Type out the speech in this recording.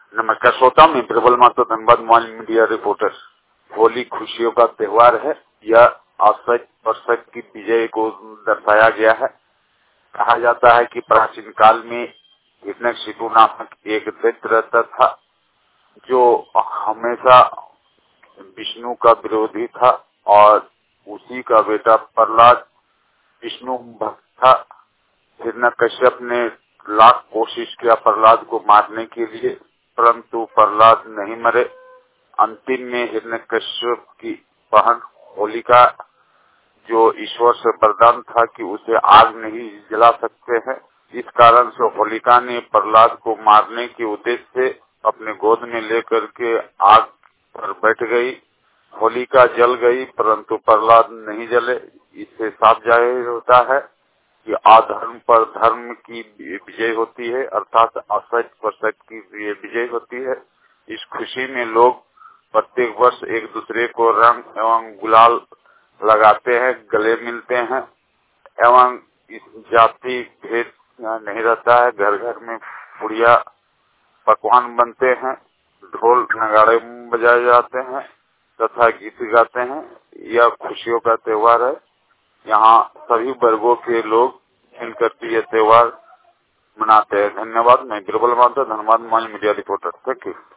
नमस्कार श्रोता, मैं प्रबल माता Dhanbad mobile media reporter. Holi खुशियों का त्योहार है। यह असत पर सत्य की विजय को दर्शाया गया है। कहा जाता है कि प्राचीन काल में हिरण्यकशिपु नामक एक दैत्य रहता था, जो हमेशा विष्णु का विरोधी था और उसी का बेटा प्रहलाद विष्णु भक्त था। हिरण्यकश्यप ने लाख कोशिश किया प्रहलाद को मारने के लिए, परंतु प्रहलाद नहीं मरे। अंतिम में हिरण्यकश्यप की बहन होलिका, जो ईश्वर से वरदान था कि उसे आग नहीं जला सकते हैं, इस कारण से होलिका ने प्रहलाद को मारने के उद्देश्य से अपने गोद में लेकर के आग पर बैठ गई। होलिका जल गई, परंतु प्रहलाद नहीं जले। इससे साफ जाहिर होता है कि अधर्म पर धर्म की विजय होती है, अर्थात असत्य पर सत्य की विजय होती है। इस खुशी में लोग प्रत्येक वर्ष एक दूसरे को रंग एवं गुलाल लगाते हैं, गले मिलते हैं एवं इस जाति भेद नहीं रहता है। घर घर में पुड़िया पकवान बनते हैं, ढोल नगाड़े बजाए जाते हैं तथा गीत गाते हैं। यह खुशियों का त्योहार है। यहाँ सभी वर्गों के लोग मिलकर के यह त्योहार मनाते हैं। धन्यवाद। मैं प्रबल माता Dhanbad mobile media reporter. Thank you.